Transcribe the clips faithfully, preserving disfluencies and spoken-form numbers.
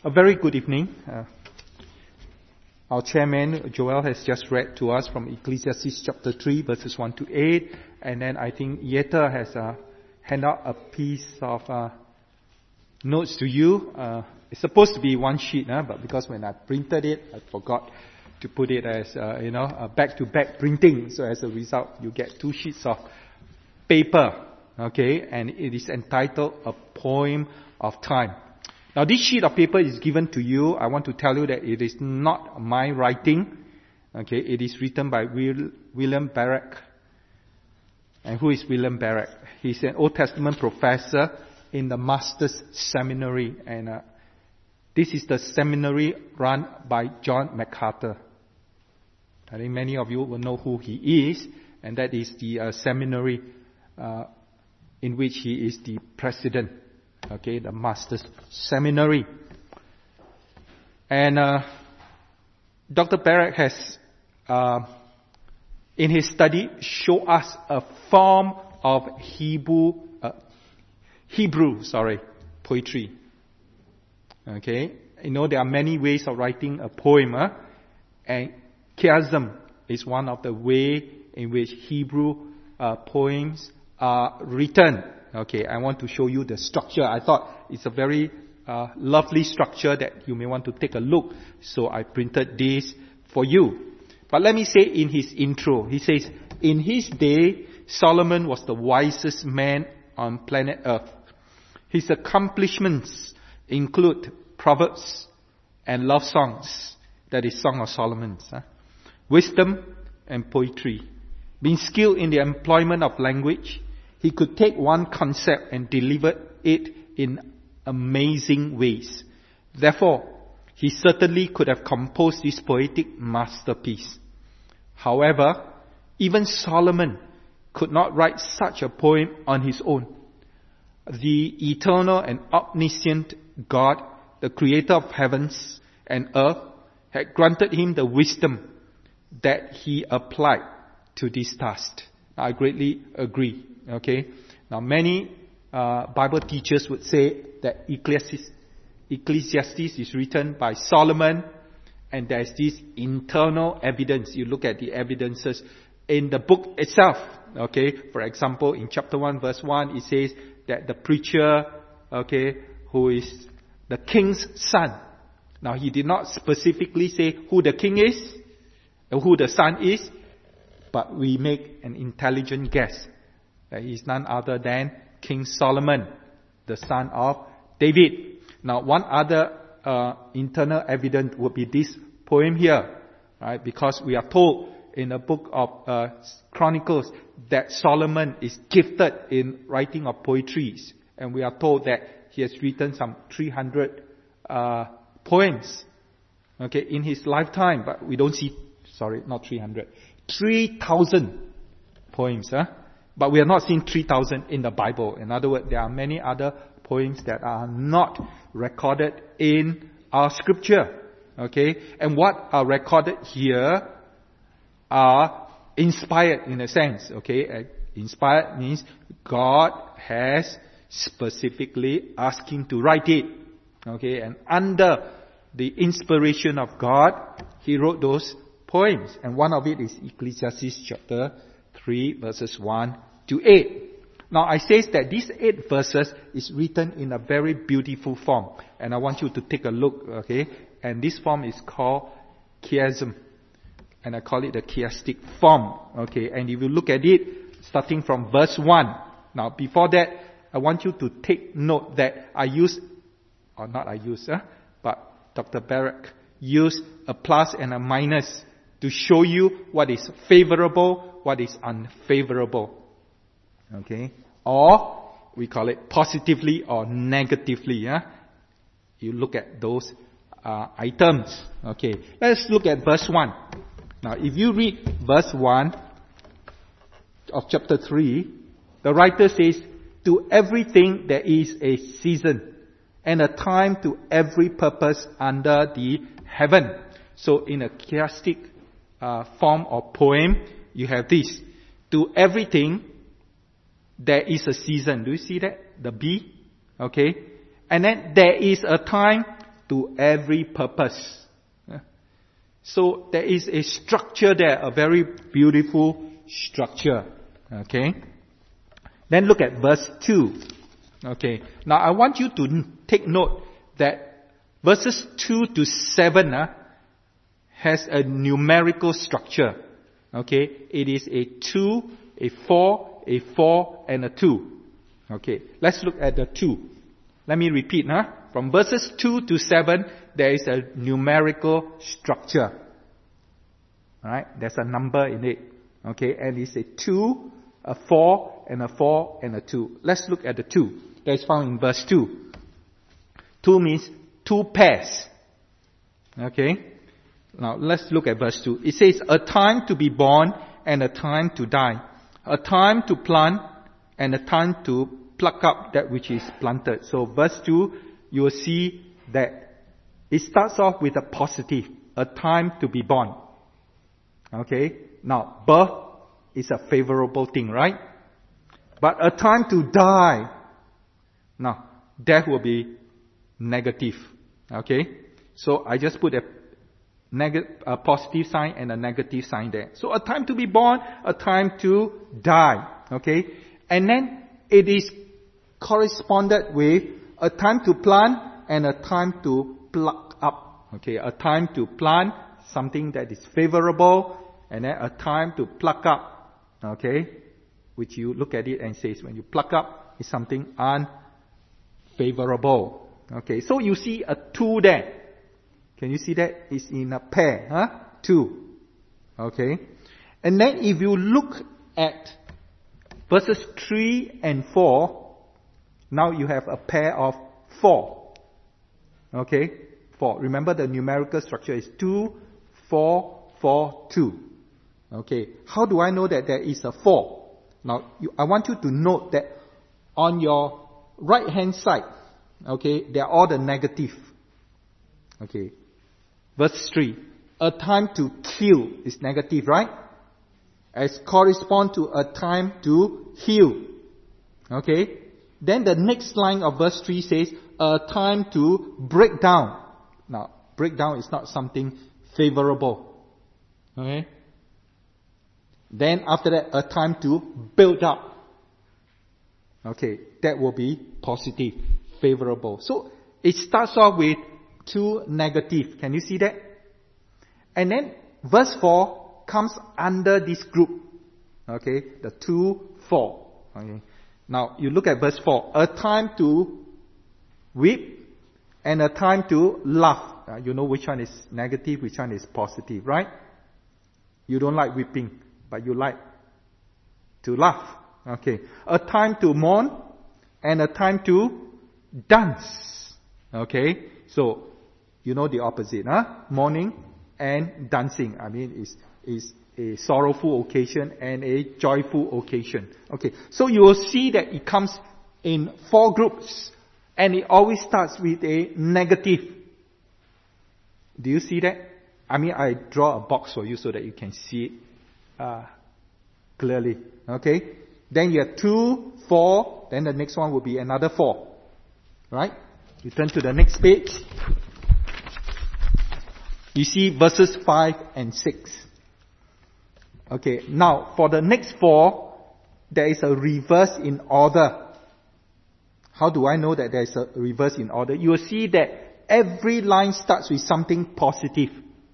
A very good evening. Uh, our chairman, Joel, has just read to us from Ecclesiastes chapter three, verses one to eight. And then I think Yetta has uh, handed out a piece of uh, notes to you. Uh, it's supposed to be one sheet, huh? But because when I printed it, I forgot to put it as, uh, you know, uh, back-to-back printing. So as a result, you get two sheets of paper, okay? And it is entitled A Poem of Time. Now, this sheet of paper is given to you. I want to tell you that it is not my writing. Okay, it is written by Will, William Barrack. And who is William Barrack? He's an Old Testament professor in the Master's Seminary. And uh, this is the seminary run by John MacArthur. I think many of you will know who he is. And that is the uh, seminary uh, in which he is the president. Okay, the Master's Seminary. And uh, Doctor Barrack has, uh, in his study, shown us a form of Hebrew, uh, Hebrew, sorry, poetry. Okay, you know there are many ways of writing a poem, huh? And chiasm is one of the way in which Hebrew uh, poems are written. Okay, I want to show you the structure. I thought it's a very uh, lovely structure that you may want to take a look. So I printed this for you. But let me say in his intro, he says, in his day, Solomon was the wisest man on planet Earth. His accomplishments include proverbs and love songs. That is Song of Solomon. Huh? Wisdom and poetry. Being skilled in the employment of language. He could take one concept and deliver it in amazing ways. Therefore, he certainly could have composed this poetic masterpiece. However, even Solomon could not write such a poem on his own. The eternal and omniscient God, the creator of heavens and earth, had granted him the wisdom that he applied to this task. I greatly agree. Okay. Now, many uh, Bible teachers would say that Ecclesiastes, Ecclesiastes is written by Solomon, and there is this internal evidence. You look at the evidences in the book itself. Okay. For example, in chapter one, verse one, it says that the preacher, okay, who is the king's son. Now, he did not specifically say who the king is, or who the son is, but we make an intelligent guess. That he is none other than King Solomon, the son of David. Now, one other uh, internal evidence would be this poem here, right? Because we are told in the book of uh, Chronicles that Solomon is gifted in writing of poetries, and we are told that he has written some three hundred uh, poems, okay, in his lifetime. But we don't see, sorry, not three hundred, three thousand poems, huh? But we are not seeing three thousand in the Bible. In other words, there are many other poems that are not recorded in our scripture. Okay? And what are recorded here are inspired in a sense. Okay? Inspired means God has specifically asked him to write it. Okay? And under the inspiration of God, he wrote those poems. And one of it is Ecclesiastes chapter three, verses one to eight. Now, I say that these eight verses is written in a very beautiful form. And I want you to take a look, okay? And this form is called chiasm. And I call it the chiastic form, okay? And if you look at it, starting from verse one. Now, before that, I want you to take note that I use, or not I use, huh? but Doctor Barrack used a plus and a minus to show you what is favorable, what is unfavorable. Okay? Or we call it positively or negatively. Yeah? You look at those uh, items. Okay. Let's look at verse one. Now, if you read verse one of chapter three, the writer says, to everything there is a season and a time to every purpose under the heaven. So in a chiastic uh, form or poem, you have this. To everything, there is a season. Do you see that? The B. Okay. And then there is a time to every purpose. So there is a structure there, a very beautiful structure. Okay. Then look at verse two. Okay. Now I want you to take note that verses two to seven uh, has a numerical structure. Okay. It is a two, a four, a four, and a two. Okay. Let's look at the two. Let me repeat. Huh? From verses two to seven, there is a numerical structure. Alright, there's a number in it. Okay, and it's a two, a four, and a four, and a two. Let's look at the two. That is found in verse two. Two means two pairs. Okay, now let's look at verse two. It says, a time to be born and a time to die. A time to plant and a time to pluck up that which is planted. So verse two, you will see that it starts off with a positive, a time to be born. Okay, now birth is a favorable thing, right? But a time to die, now death will be negative. Okay, so I just put a, neg- a positive sign and a negative sign there. So a time to be born, a time to die. Okay, and then it is corresponded with a time to plant and a time to pluck up. Okay, a time to plant something that is favorable, and then a time to pluck up. Okay, which you look at it and says when you pluck up is something unfavorable. Okay, so you see a two there. Can you see that? It's in a pair, huh? Two. Okay, and then if you look at verses three and four. Now you have a pair of four. Okay? Four. Remember the numerical structure is two, four, four, two. Okay. How do I know that there is a four? Now, you, I want you to note that on your right hand side, okay, they are all the negative. Okay. Verse three. A time to kill is negative, right? As correspond to a time to heal. Okay? Then the next line of verse three says, a time to break down. Now, break down is not something favorable. Okay? Then after that, a time to build up. Okay, that will be positive, favorable. So, it starts off with two negative. Can you see that? And then, verse four comes under this group. Okay, the two, four. Okay. Now, you look at verse four. A time to weep and a time to laugh. Uh, you know which one is negative, which one is positive, right? You don't like weeping, but you like to laugh. Okay. A time to mourn and a time to dance. Okay. So, you know the opposite, huh? Mourning and dancing. I mean, is is a sorrowful occasion and a joyful occasion. Okay, so you will see that it comes in four groups, and it always starts with a negative. Do you see that? I mean, I draw a box for you so that you can see it uh, clearly. Okay, then you have two, four, then the next one will be another four. Right? You turn to the next page. You see verses five and six. Okay, now for the next four, there is a reverse in order. How do I know that there is a reverse in order? You will see that every line starts with something positive.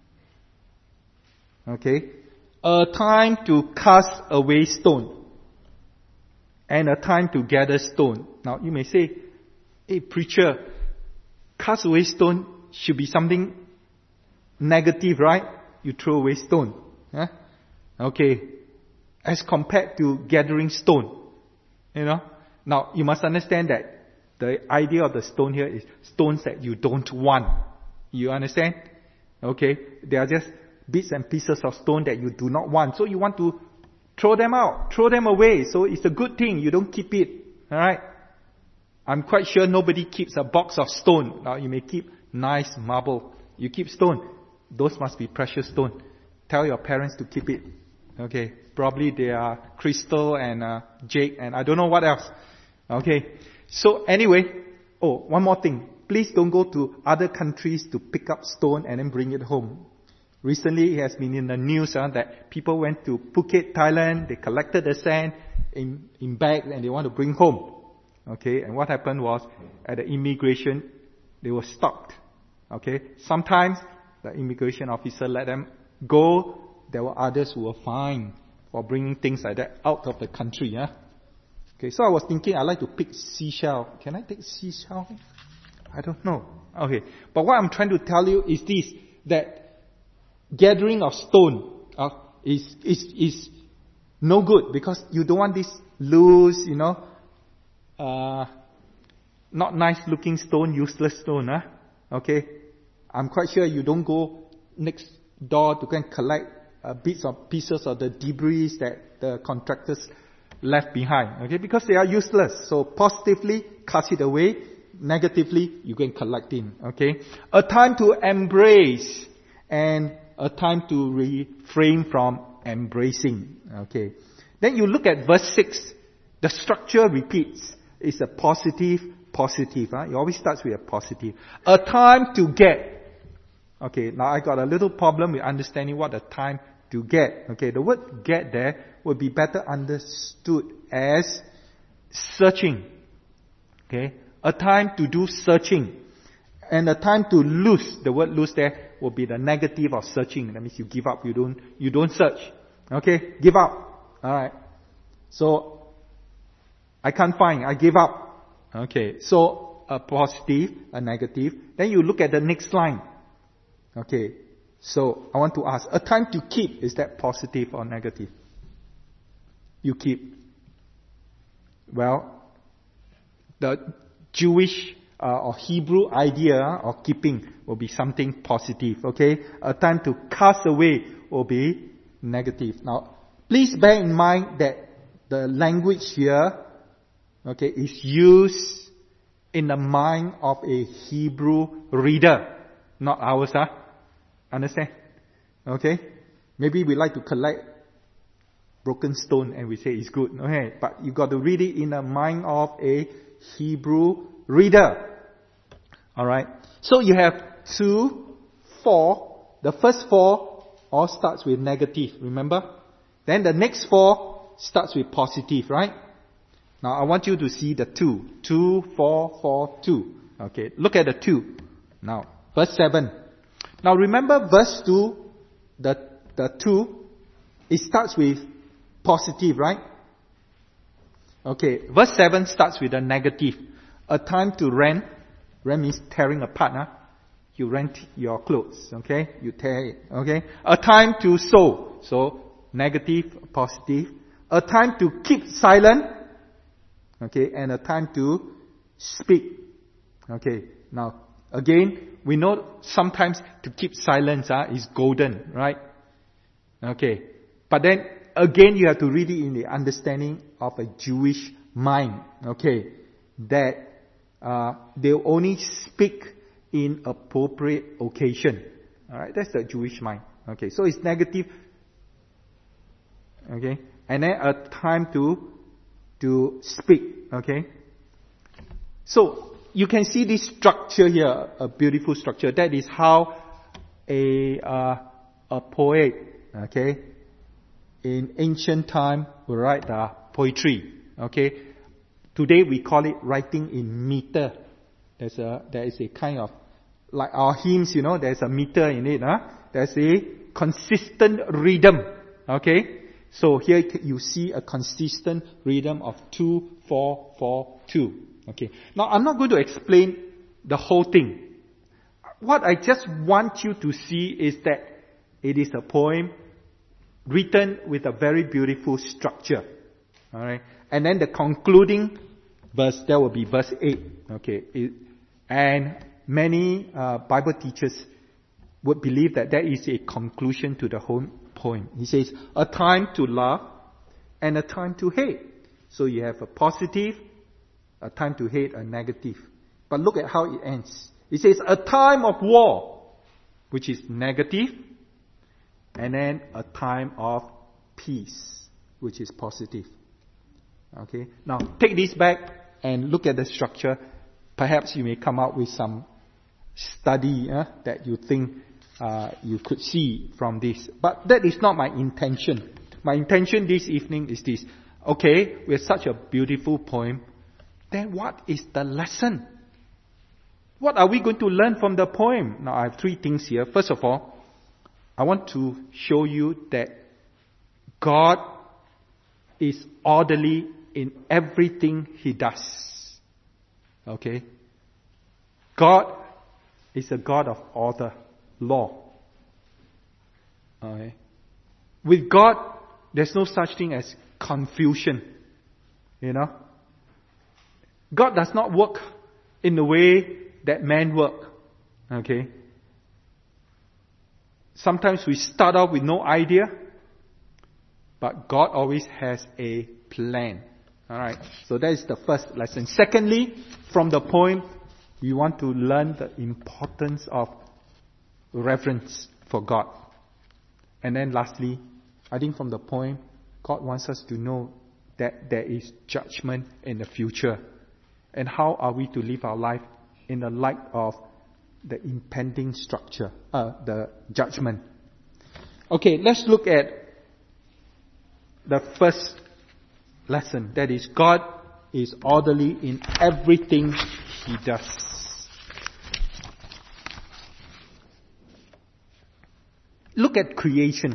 Okay, a time to cast away stone and a time to gather stone. Now you may say, hey preacher, cast away stone should be something negative, right? You throw away stone. Huh? Okay. As compared to gathering stone. You know? Now, you must understand that the idea of the stone here is stones that you don't want. You understand? Okay? They are just bits and pieces of stone that you do not want. So you want to throw them out. Throw them away. So it's a good thing. You don't keep it. Alright? I'm quite sure nobody keeps a box of stone. Now, you may keep nice marble. You keep stone. Those must be precious stone. Tell your parents to keep it. Okay, probably they are crystal and uh, jade and I don't know what else. Okay, so anyway, oh, one more thing. please don't go to other countries to pick up stone and then bring it home. Recently, it has been in the news uh, that people went to Phuket, Thailand, they collected the sand in, in bags and they want to bring home. Okay, and what happened was, at the immigration, they were stopped. Okay, sometimes the immigration officer let them go. There were others who were fined for bringing things like that out of the country. Yeah. Okay, so I was thinking I'd like to pick seashell. Can I take seashell? I don't know. Okay, but what I'm trying to tell you is this, that gathering of stone uh, is, is, is no good, because you don't want this loose, you know, uh, not nice looking stone, useless stone. Huh? Okay, I'm quite sure you don't go next door to go and collect uh, bits of pieces of the debris that the contractors left behind. Okay, because they are useless. So positively, cast it away. Negatively, you can collect it. Okay, a time to embrace and a time to refrain from embracing. Okay, then you look at verse six. The structure repeats. It's a positive, positive. Huh? It always starts with a positive. A time to get. Okay, now I got a little problem with understanding what a time to get. Okay, the word get there would be better understood as searching. Okay, a time to do searching. And a time to lose. The word lose there will be the negative of searching. That means you give up, you don't, you don't search. Okay, give up. Alright. So, I can't find, I give up. Okay, so a positive, a negative. Then you look at the next line. Okay, so I want to ask, a time to keep, is that positive or negative? You keep. Well, the Jewish uh, or Hebrew idea of keeping will be something positive. Okay, a time to cast away will be negative. Now, please bear in mind that the language here, okay, is used in the mind of a Hebrew reader, not ours, huh? Understand? Okay? Maybe we like to collect broken stone and we say it's good. Okay, but you got to read it in the mind of a Hebrew reader. Alright? So you have two, four. The first four all starts with negative, remember? Then the next four starts with positive, right? Now I want you to see the two. Two, four, four, two. Okay, look at the two. Now, verse seven. Now remember verse two, the, the two, it starts with positive, right? Okay, verse seven starts with a negative. A time to rent. Rent means tearing apart, huh? You rent your clothes, okay? You tear it, okay? A time to sow. So, negative, positive. A time to keep silent. Okay, and a time to speak. Okay, now, again, we know sometimes to keep silence uh, is golden, right? Okay, but then, again, you have to read it in the understanding of a Jewish mind. Okay, that uh, they only speak in appropriate occasion. Alright, that's the Jewish mind. Okay, so it's negative. Okay, and then a time to to speak. Okay, so you can see this structure here, a beautiful structure. That is how a uh, a poet, okay, in ancient time would write uh, poetry. Okay, today we call it writing in meter. There's a there is a kind of like our hymns, you know. There's a meter in it. Huh? There's a consistent rhythm. Okay. So here you see a consistent rhythm of two, four, four, two. Okay. Now I'm not going to explain the whole thing. What I just want you to see is that it is a poem written with a very beautiful structure. Alright. And then the concluding verse, that will be verse eight. Okay. It, and many uh, Bible teachers would believe that that is a conclusion to the whole poem. He says, a time to love and a time to hate. So you have a positive, a time to hate, a negative. But look at how it ends. It says, a time of war, which is negative, and then a time of peace, which is positive. Okay. Now, take this back and look at the structure. perhaps you may come out with some study uh, that you think uh, you could see from this. But that is not my intention. My intention this evening is this. Okay, we have such a beautiful poem. Then what is the lesson? What are we going to learn from the poem? Now I have three things here. First of all, I want to show you that God is orderly in everything He does. Okay? God is a God of order, law. Okay? With God, there's no such thing as confusion. You know? God does not work in the way that man work. Okay? Sometimes we start off with no idea, but God always has a plan. Alright, so that is the first lesson. Secondly, from the poem, we want to learn the importance of reverence for God. And then lastly, I think from the poem, God wants us to know that there is judgment in the future. And how are we to live our life in the light of the impending structure, uh, the judgment. Okay, let's look at the first lesson. That is, God is orderly in everything He does. Look at creation.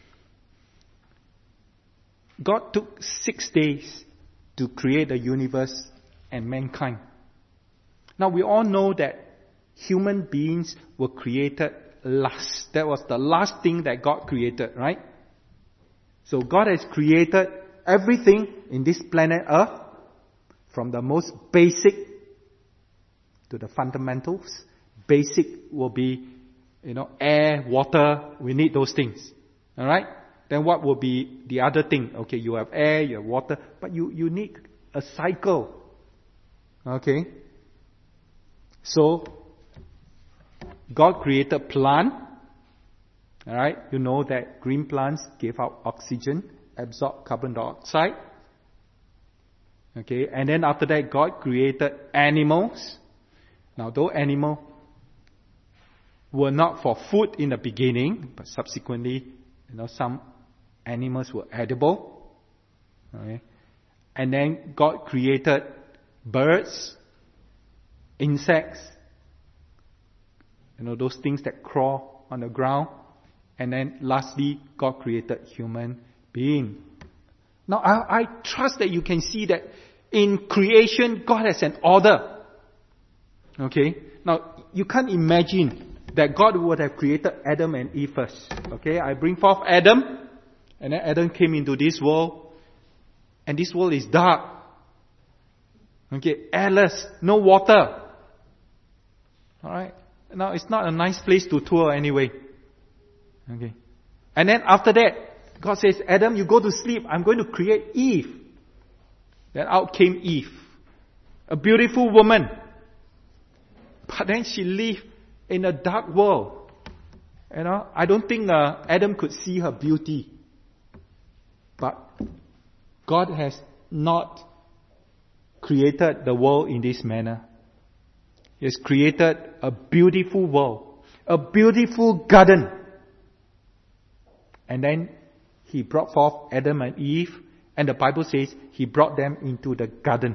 God took six days to create the universe and mankind. Now we all know that human beings were created last. That was the last thing that God created, right? So God has created everything in this planet Earth, from the most basic to the fundamentals. Basic will be, you know, air, water, we need those things. Alright? Then what will be the other thing? Okay, you have air, you have water, but you, you need a cycle. Okay? So, God created plant. Alright? You know that green plants give out oxygen, absorb carbon dioxide. Okay? And then after that, God created animals. Now, those animals were not for food in the beginning, but subsequently, you know, some animals were edible. Okay? And then God created birds, insects, you know, those things that crawl on the ground. And then lastly, God created human being. Now, I, I trust that you can see that in creation, God has an order. Okay? Now, you can't imagine that God would have created Adam and Eve first. Okay? I bring forth Adam, and then Adam came into this world, and this world is dark. Okay? Airless, no water. Alright? Now, it's not a nice place to tour anyway. Okay? And then after that, God says, Adam, you go to sleep. I'm going to create Eve. Then out came Eve. A beautiful woman. But then she lived in a dark world. You know, I don't think uh, Adam could see her beauty. But God has not created the world in this manner. He has created a beautiful world. A beautiful garden. And then He brought forth Adam and Eve. And the Bible says He brought them into the garden.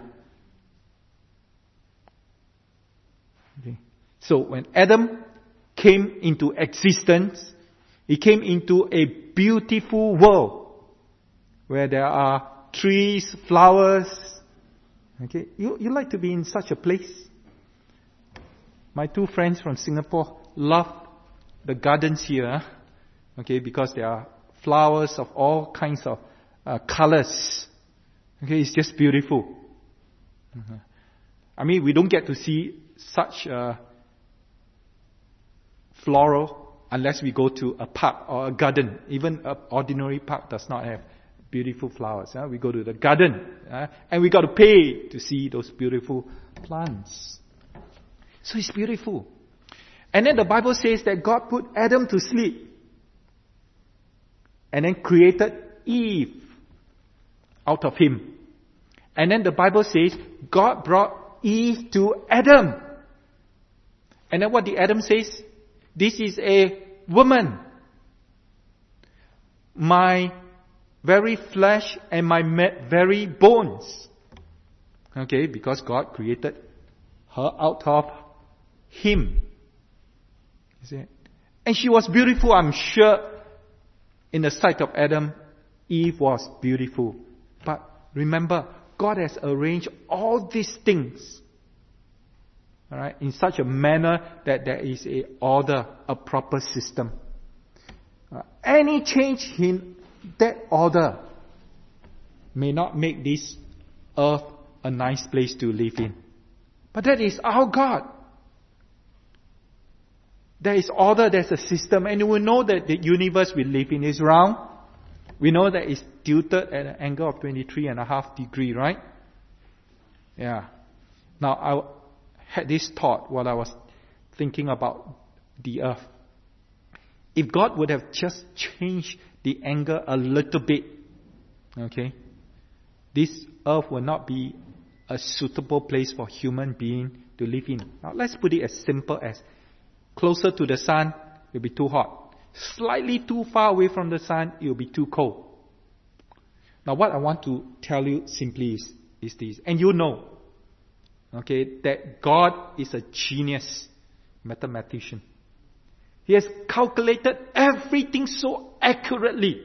Okay. So when Adam came into existence, he came into a beautiful world where there are trees, flowers. Okay, you you like to be in such a place? My two friends from Singapore love the gardens here. Okay, because there are flowers of all kinds of uh, colors. Okay, it's just beautiful. Uh-huh. I mean, we don't get to see such a floral unless we go to a park or a garden. Even an ordinary park does not have beautiful flowers. Huh? We go to the garden, uh, and we got to pay to see those beautiful plants. So it's beautiful. And then the Bible says that God put Adam to sleep and then created Eve out of him. And then the Bible says God brought Eve to Adam. And then what did Adam says? This is a woman. My very flesh and my very bones. Okay, because God created her out of him. You see? And she was beautiful, I'm sure. In the sight of Adam, Eve was beautiful. But remember, God has arranged all these things, all right, in such a manner that there is a order, a proper system. Uh, any change in that order may not make this earth a nice place to live in. But that is our God. There is order, there's a system, and we know that the universe we live in is round. We know that it's tilted at an angle of twenty-three and a half degree, right? Yeah. Now, I had this thought while I was thinking about the earth. If God would have just changed the angle a little bit, okay, this earth will not be a suitable place for human being to live in. Now, let's put it as simple as closer to the sun, it will be too hot. Slightly too far away from the sun, it will be too cold. Now, what I want to tell you simply is, is this. And you know, okay, that God is a genius mathematician. He has calculated everything so accurately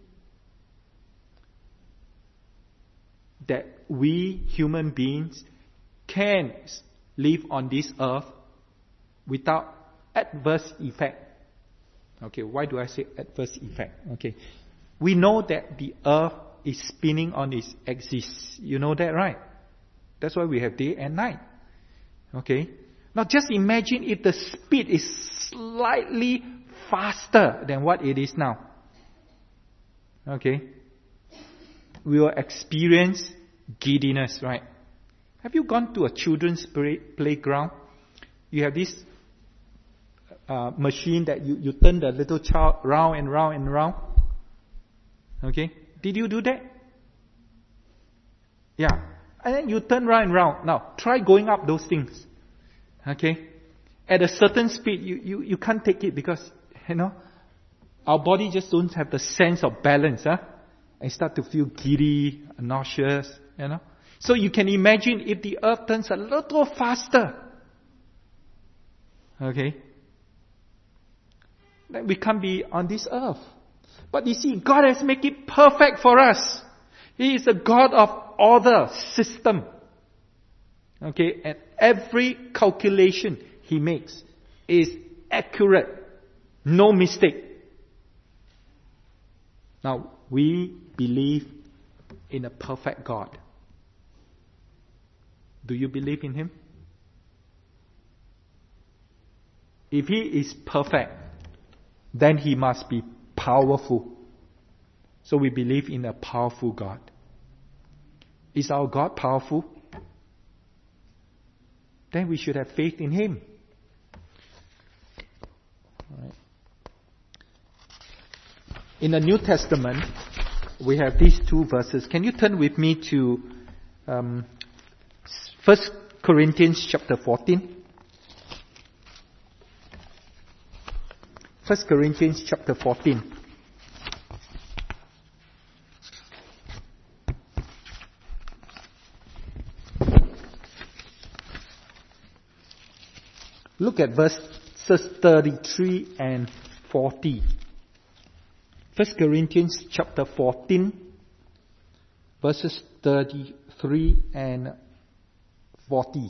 that we human beings can live on this earth without adverse effect. Okay, why do I say adverse effect? Okay, we know that the earth is spinning on its axis. You know that, right? That's why we have day and night. Okay, now just imagine if the speed is slightly faster than what it is now. Okay, we will experience giddiness, right? Have you gone to a children's play, playground? You have this uh, machine that you, you turn the little child round and round and round. Okay, did you do that? Yeah. And then you turn round and round. Now, try going up those things. Okay? At a certain speed, you, you, you can't take it because, you know, our body just don't have the sense of balance, huh? And start to feel giddy, nauseous, you know. So you can imagine if the earth turns a little faster. Okay? Then we can't be on this earth. But you see, God has made it perfect for us. He is a God of order, system. Okay, and every calculation He makes is accurate. No mistake. Now, we believe in a perfect God. Do you believe in Him? If He is perfect, then He must be powerful. So we believe in a powerful God. Is our God powerful? Then we should have faith in Him. All right. In the New Testament, we have these two verses. Can you turn with me to um, First Corinthians chapter fourteen? First Corinthians chapter fourteen. Look at verses thirty-three and forty. First Corinthians chapter fourteen, verses thirty-three and forty.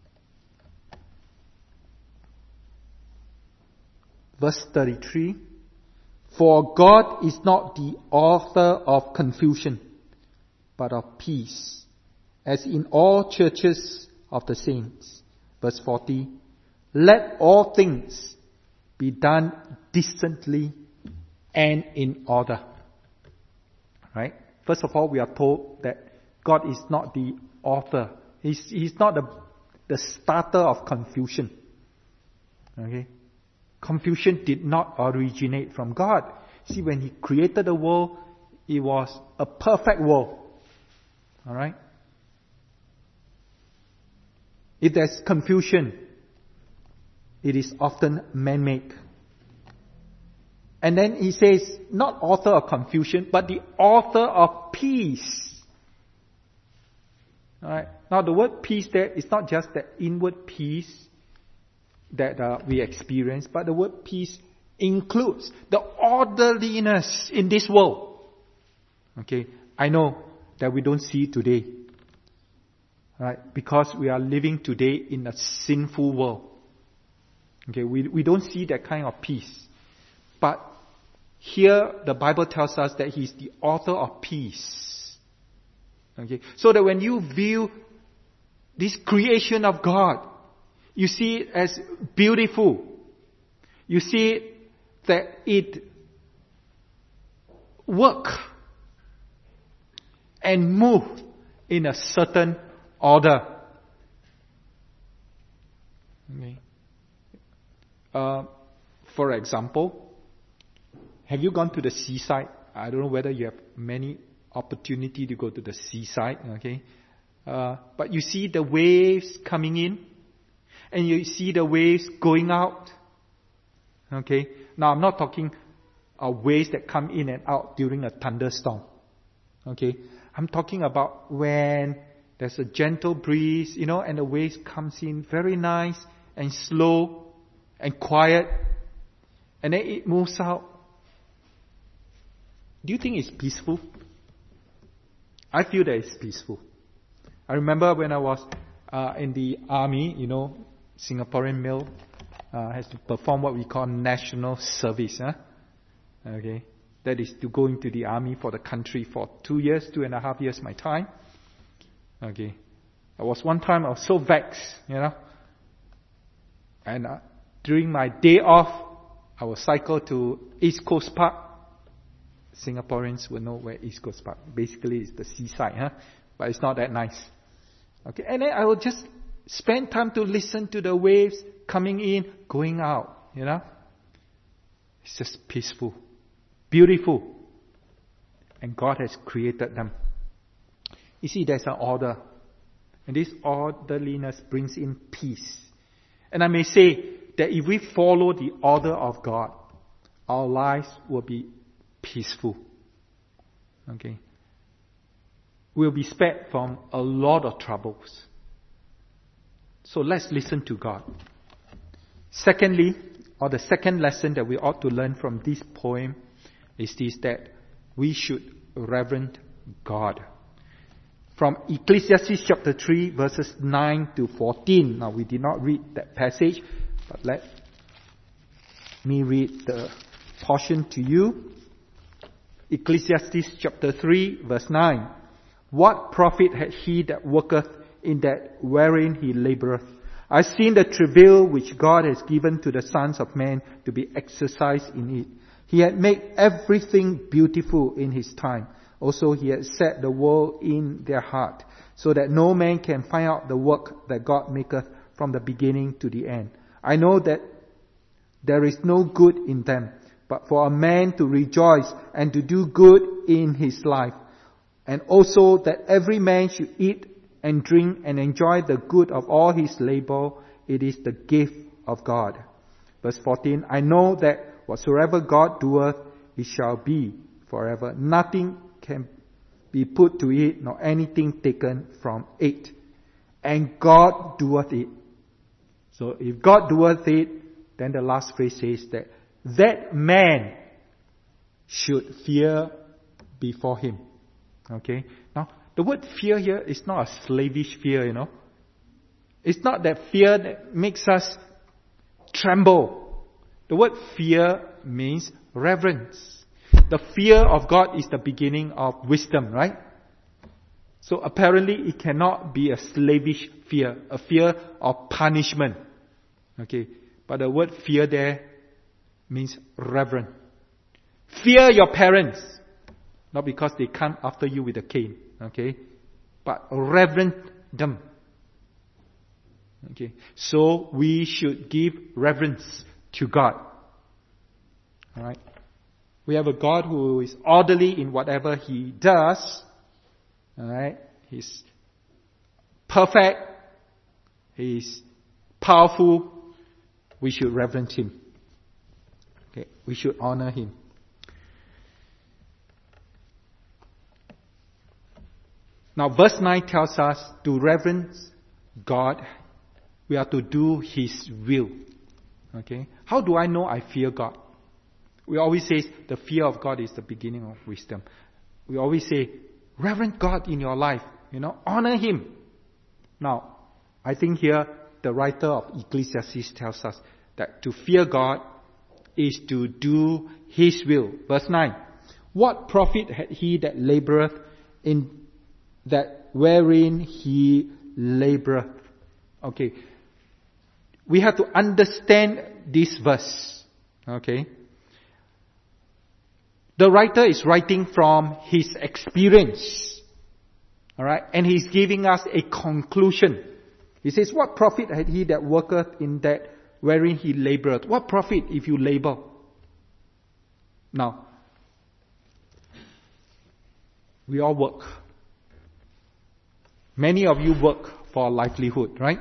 Verse thirty-three. For God is not the author of confusion, but of peace, as in all churches of the saints. Verse forty. Let all things be done decently and in order. Right? First of all, we are told that God is not the author. He's, he's not the, the starter of confusion. Okay? Confusion did not originate from God. See, when He created the world, it was a perfect world. Alright? If there's confusion, it is often man-made. And then he says, not author of confusion, but the author of peace. Alright. Now the word peace there is not just the inward peace that uh, we experience, but the word peace includes the orderliness in this world. Okay, I know that we don't see it today, right? Because we are living today in a sinful world. Okay, we we don't see that kind of peace. But here the Bible tells us that He's the author of peace. Okay, so that when you view this creation of God, you see it as beautiful. You see it that it work and move in a certain order. Okay. Uh, for example, have you gone to the seaside? I don't know whether you have many opportunity to go to the seaside. Okay, uh, but you see the waves coming in, and you see the waves going out. Okay. Now I'm not talking of waves that come in and out during a thunderstorm. Okay. I'm talking about when there's a gentle breeze, you know, and the waves comes in very nice and slow and quiet, and then it moves out. Do you think it's peaceful? I feel that it's peaceful. I remember when I was uh, in the army, you know, Singaporean male uh, has to perform what we call national service. Huh? Okay, that is to go into the army for the country for two years, two and a half years, my time. Okay, there was one time I was so vexed, you know, and uh, during my day off, I will cycle to East Coast Park. Singaporeans will know where East Coast Park. Basically, it's the seaside, huh? But it's not that nice. Okay, and then I will just spend time to listen to the waves coming in, going out, you know. It's just peaceful, beautiful. And God has created them. You see, there's an order. And this orderliness brings in peace. And I may say that if we follow the order of God, our lives will be peaceful. Okay. We'll be spared from a lot of troubles. So let's listen to God. Secondly, or the second lesson that we ought to learn from this poem is this, that we should reverence God. From Ecclesiastes chapter three, verses nine to fourteen. Now we did not read that passage, but let me read the portion to you. Ecclesiastes chapter three, verse nine. What profit had he that worketh in that wherein he laboureth? I have seen the travail which God has given to the sons of men to be exercised in it. He had made everything beautiful in his time. Also he had set the world in their heart, so that no man can find out the work that God maketh from the beginning to the end. I know that there is no good in them, but for a man to rejoice and to do good in his life, and also that every man should eat and drink and enjoy the good of all his labor, it is the gift of God. Verse fourteen, I know that whatsoever God doeth, it shall be forever. Nothing can be put to it, nor anything taken from it. And God doeth it. So if God doeth it, then the last phrase says that that man should fear before him. Okay? Now, the word fear here is not a slavish fear, you know. It's not that fear that makes us tremble. The word fear means reverence. The fear of God is the beginning of wisdom, right? So apparently it cannot be a slavish fear, a fear of punishment. Okay, but the word fear there means reverent. Fear your parents, not because they come after you with a cane, okay, but reverent them. Okay, so we should give reverence to God. Alright. We have a God who is orderly in whatever He does. Alright. He's perfect. He is powerful. We should reverence Him. Okay, we should honor Him. Now verse nine tells us to reverence God, we are to do His will. Okay? How do I know I fear God? We always say the fear of God is the beginning of wisdom. We always say, reverence God in your life. You know, honor Him. Now, I think here the writer of Ecclesiastes tells us that to fear God is to do His will. Verse nine. What profit had he that laboureth in that wherein he laboureth? Okay. We have to understand this verse. Okay. The writer is writing from his experience. Alright. And he's giving us a conclusion. He says, what profit had he that worketh in that wherein he laboureth? What profit if you labour? Now, we all work. Many of you work for a livelihood, right?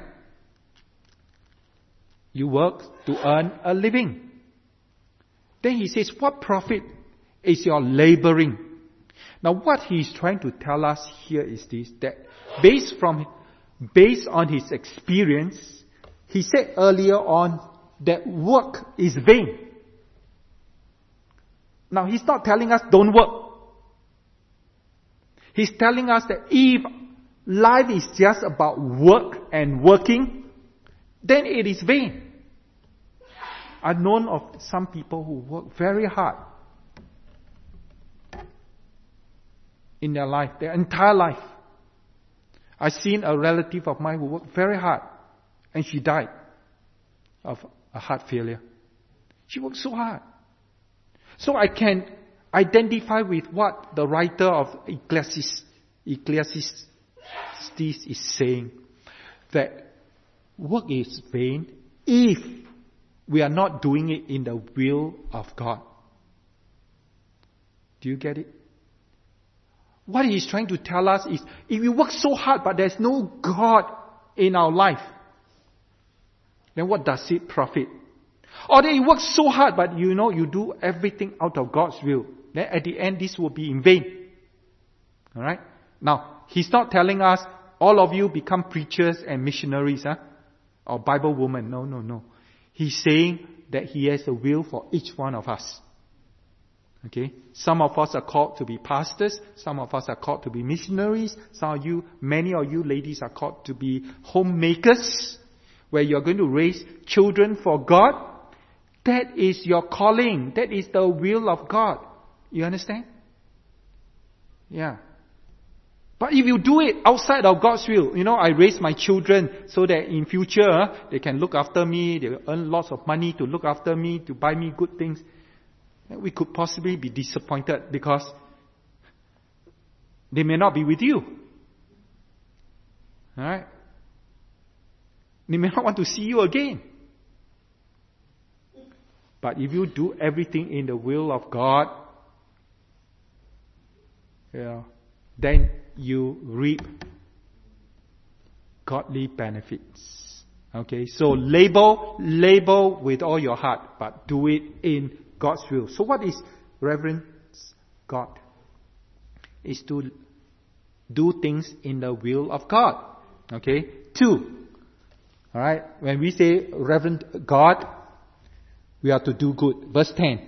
You work to earn a living. Then he says, what profit is your labouring? Now what he's trying to tell us here is this, that based from, based on his experience, he said earlier on that work is vain. Now he's not telling us don't work. He's telling us that if life is just about work and working, then it is vain. I've known of some people who work very hard in their life, their entire life. I've seen a relative of mine who worked very hard and she died of a heart failure. She worked so hard. So I can identify with what the writer of Ecclesiastes, Ecclesiastes is saying, that work is vain if we are not doing it in the will of God. Do you get it? What he's trying to tell us is, if we work so hard but there's no God in our life, then what does it profit? Or that you work so hard but you know you do everything out of God's will, then at the end this will be in vain. Alright? Now, he's not telling us all of you become preachers and missionaries, huh? Or Bible women. No, no, no. He's saying that he has a will for each one of us. Okay? Some of us are called to be pastors. Some of us are called to be missionaries. Some of you, many of you ladies are called to be homemakers, where you're going to raise children for God. That is your calling. That is the will of God. You understand? Yeah. But if you do it outside of God's will, you know, I raise my children so that in future uh, they can look after me, they will earn lots of money to look after me, to buy me good things, we could possibly be disappointed because they may not be with you. Alright? They may not want to see you again. But if you do everything in the will of God, yeah, then you reap godly benefits. Okay, so labor, labor with all your heart, but do it in God's will. So what is reverence God? Is to do things in the will of God. Okay, two. Alright, when we say reverence God, we are to do good. Verse ten.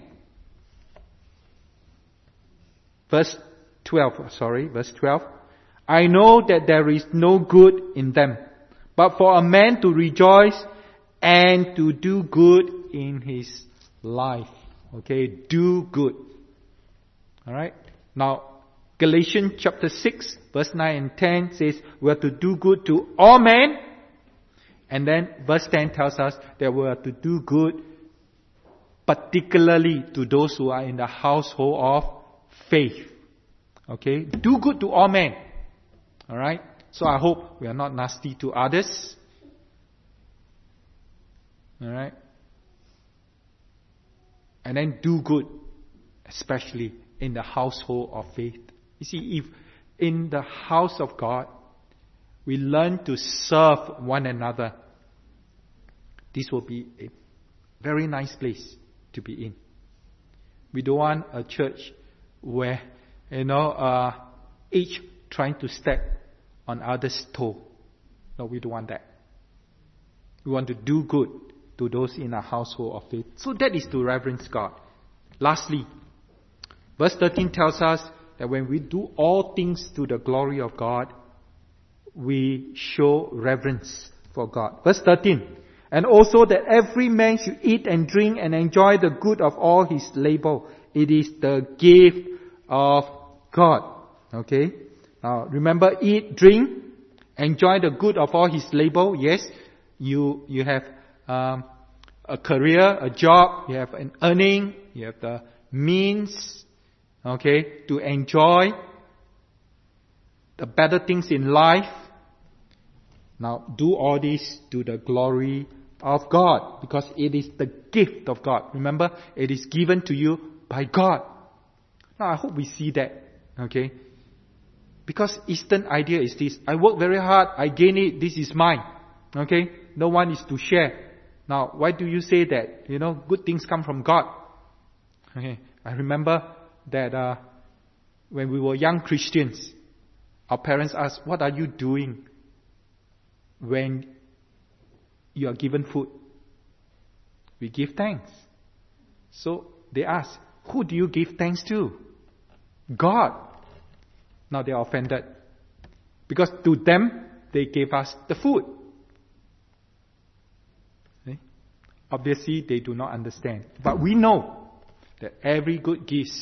Verse twelve, sorry, verse twelve. I know that there is no good in them, but for a man to rejoice and to do good in his life. Okay, do good. Alright, now Galatians chapter six, verse nine and ten says we are to do good to all men. And then verse ten tells us that we are to do good particularly to those who are in the household of faith. Okay? Do good to all men. Alright? So I hope we are not nasty to others. Alright? And then do good, especially in the household of faith. You see, if in the house of God, we learn to serve one another, this will be a very nice place to be in. We don't want a church where, you know, uh, each trying to step on others' toe. No, we don't want that. We want to do good to those in our household of faith. So that is to reverence God. Lastly, verse thirteen tells us that when we do all things to the glory of God, we show reverence for God. Verse thirteen, and also that every man should eat and drink and enjoy the good of all his labor. It is the gift of God. Okay? Now remember, eat, drink, enjoy the good of all his labor. Yes, you, you have um, a career, a job, you have an earning, you have the means, okay, to enjoy the better things in life. Now, do all this to the glory of God, because it is the gift of God. Remember, it is given to you by God. Now, I hope we see that, okay? Because Eastern idea is this: I work very hard, I gain it, this is mine, okay? No one is to share. Now, why do you say that? You know, good things come from God. Okay, I remember that uh, when we were young Christians, our parents asked, "What are you doing when you are given food?" We give thanks. So they ask, who do you give thanks to? God. Now they are offended, because to them, they gave us the food. Okay? Obviously, they do not understand. But we know that every good gift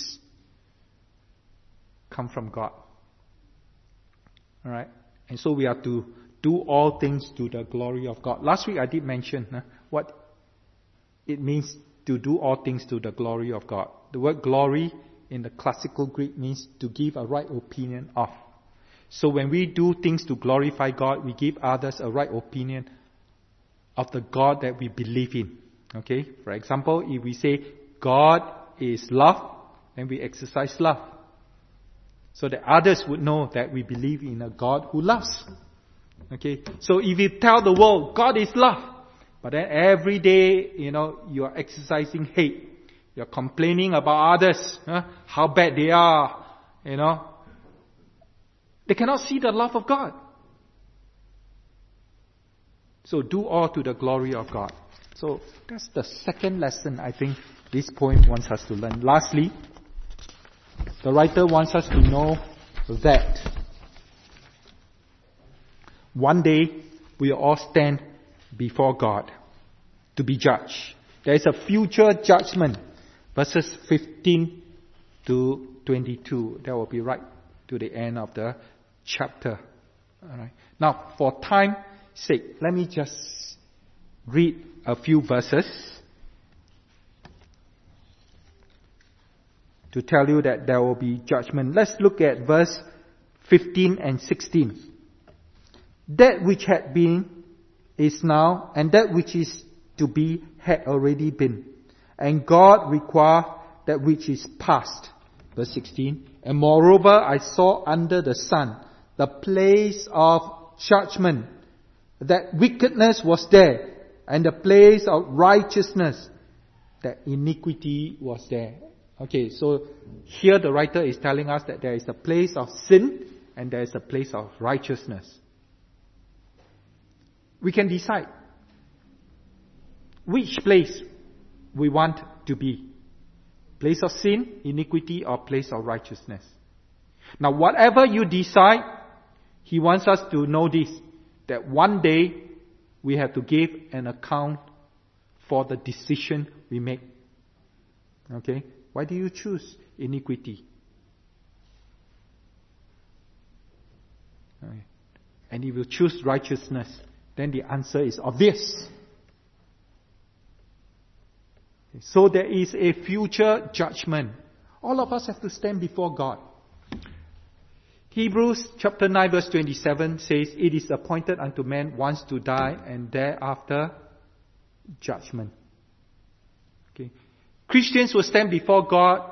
come from God. Alright? And so we are to do all things to the glory of God. Last week I did mention uh, what it means to do all things to the glory of God. The word glory in the classical Greek means to give a right opinion of. So when we do things to glorify God, we give others a right opinion of the God that we believe in. Okay? For example, if we say God is love, then we exercise love, so that others would know that we believe in a God who loves. Okay, so if you tell the world God is love, but then every day, you know, you are exercising hate, you're complaining about others, huh, how bad they are, you know, they cannot see the love of God. So do all to the glory of God. So that's the second lesson I think this poem wants us to learn. Lastly, the writer wants us to know that one day we will all stand before God to be judged. There is a future judgment. Verses fifteen to twenty-two. That will be right to the end of the chapter. Alright. Now, for time's sake, let me just read a few verses to tell you that there will be judgment. Let's look at verse fifteen and sixteen. That which had been is now, and that which is to be had already been. And God requires that which is past. Verse sixteen. And moreover, I saw under the sun the place of judgment, that wickedness was there, and the place of righteousness, that iniquity was there. Okay, so here the writer is telling us that there is a place of sin and there is a place of righteousness. We can decide which place we want to be. Place of sin, iniquity, or place of righteousness. Now whatever you decide, he wants us to know this, that one day we have to give an account for the decision we make. Okay? Why do you choose iniquity? Okay. And if you choose righteousness, then the answer is obvious. So there is a future judgment. All of us have to stand before God. Hebrews chapter nine verse twenty-seven says, it is appointed unto man once to die, and thereafter judgment. Okay. Christians will stand before God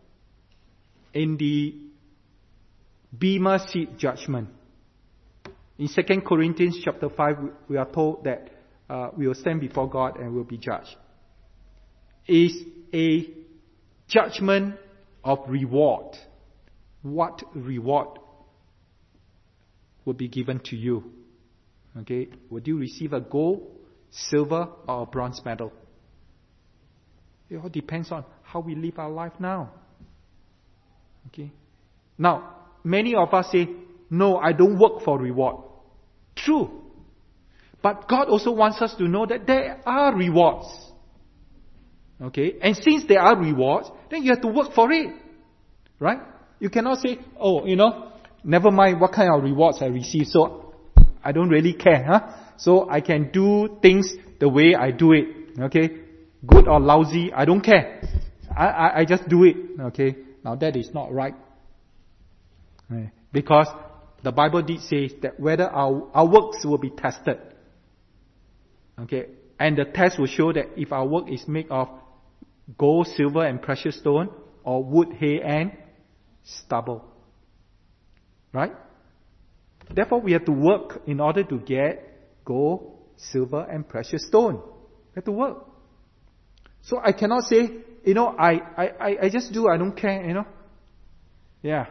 in the Bema Seat judgment. In Second Corinthians chapter five, we are told that uh, we will stand before God and will be judged. Is a judgment of reward. What reward will be given to you? Okay, would you receive a gold, silver, or a bronze medal? It all depends on how we live our life now. Okay. Now, many of us say, no, I don't work for reward. True. But God also wants us to know that there are rewards. Okay. And since there are rewards, then you have to work for it. Right? You cannot say, oh, you know, never mind what kind of rewards I receive, so I don't really care. Huh? So I can do things the way I do it. Okay. Good or lousy, I don't care. I, I, I just do it. Okay. Now that is not right. Because the Bible did say that whether our, our works will be tested. Okay. And the test will show that if our work is made of gold, silver and precious stone, or wood, hay and stubble. Right? Therefore we have to work in order to get gold, silver and precious stone. We have to work. So I cannot say, you know, I, I, I just do, I don't care, you know. Yeah.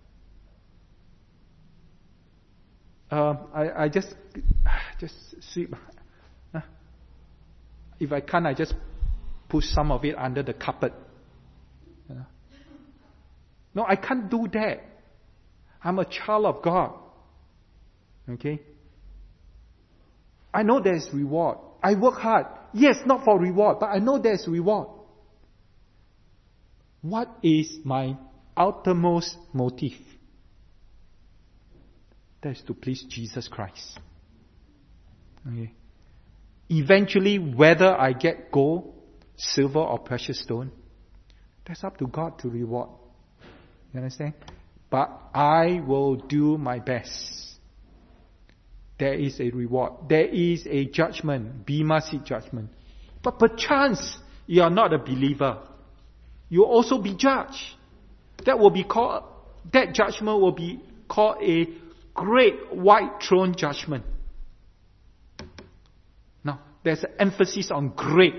Um, I, I just, just sweep. If I can't, I just push some of it under the carpet. You know? No, I can't do that. I'm a child of God. Okay? I know there's reward. I work hard. Yes, not for reward, but I know there's reward. What is my outermost motive? That is to please Jesus Christ. Okay. Eventually, whether I get gold, silver or precious stone, that's up to God to reward. You understand? But I will do my best. There is a reward. There is a judgment. Bema seat judgment. But perchance you are not a believer. You will also be judged. That will be called, that judgment will be called a great white throne judgment. Now, there's an emphasis on great.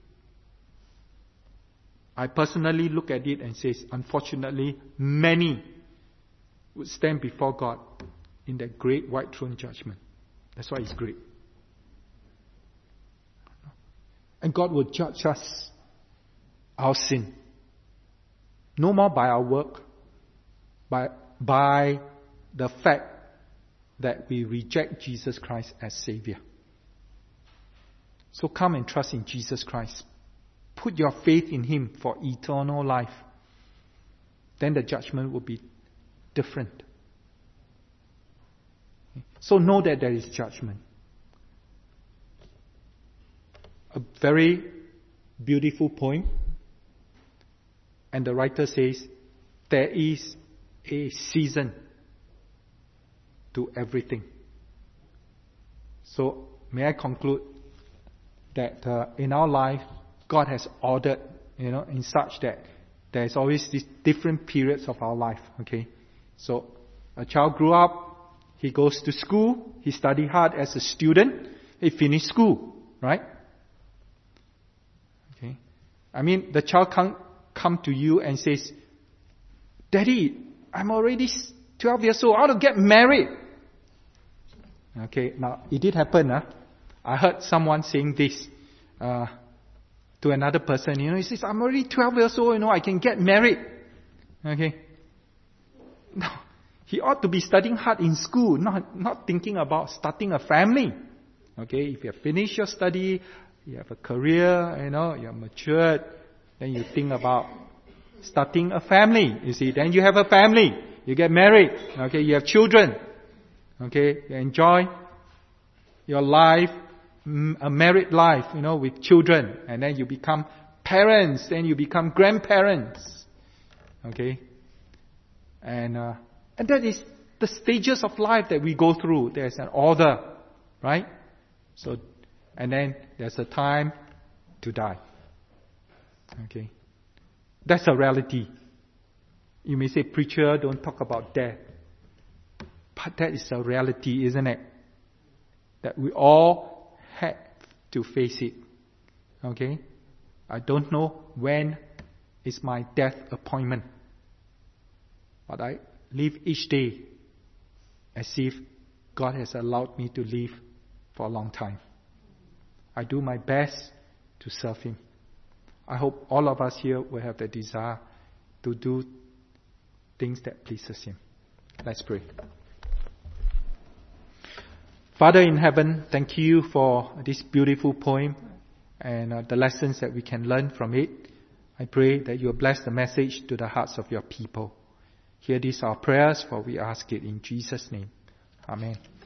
I personally look at it and say, unfortunately, many would stand before God in that great white throne judgment. That's why it's great. And God will judge us, our sin. No more by our work, but by the fact that we reject Jesus Christ as Savior. So come and trust in Jesus Christ. Put your faith in Him for eternal life. Then the judgment will be different. So know that there is judgment. A very beautiful poem. And the writer says, there is a season to everything. So may I conclude that uh, in our life, God has ordered, you know, in such that there is always these different periods of our life. Okay, so a child grew up, he goes to school, he studied hard as a student, he finished school, right? Okay, I mean the child can't come to you and says, Daddy, I'm already twelve years old, I want to get married. Okay, now it did happen. Huh? I heard someone saying this uh, to another person. You know, he says, I'm already twelve years old, you know, I can get married. Okay. Now, he ought to be studying hard in school, not, not thinking about starting a family. Okay, if you have finished your study, you have a career, you know, you're matured, then you think about starting a family. You see, then you have a family, you get married, okay, you have children, okay, you enjoy your life, a married life, you know, with children, and then you become parents, then you become grandparents, okay, and uh, and that is the stages of life that we go through. There's an order, right? So, and then there's a time to die. Okay, that's a reality. You may say, preacher, don't talk about death. But that is a reality, isn't it? That we all have to face it. Okay? I don't know when is my death appointment. But I live each day as if God has allowed me to live for a long time. I do my best to serve Him. I hope all of us here will have the desire to do things that pleases Him. Let's pray. Father in heaven, thank you for this beautiful poem and uh, the lessons that we can learn from it. I pray that you will bless the message to the hearts of your people. Hear these our prayers, for we ask it in Jesus' name. Amen.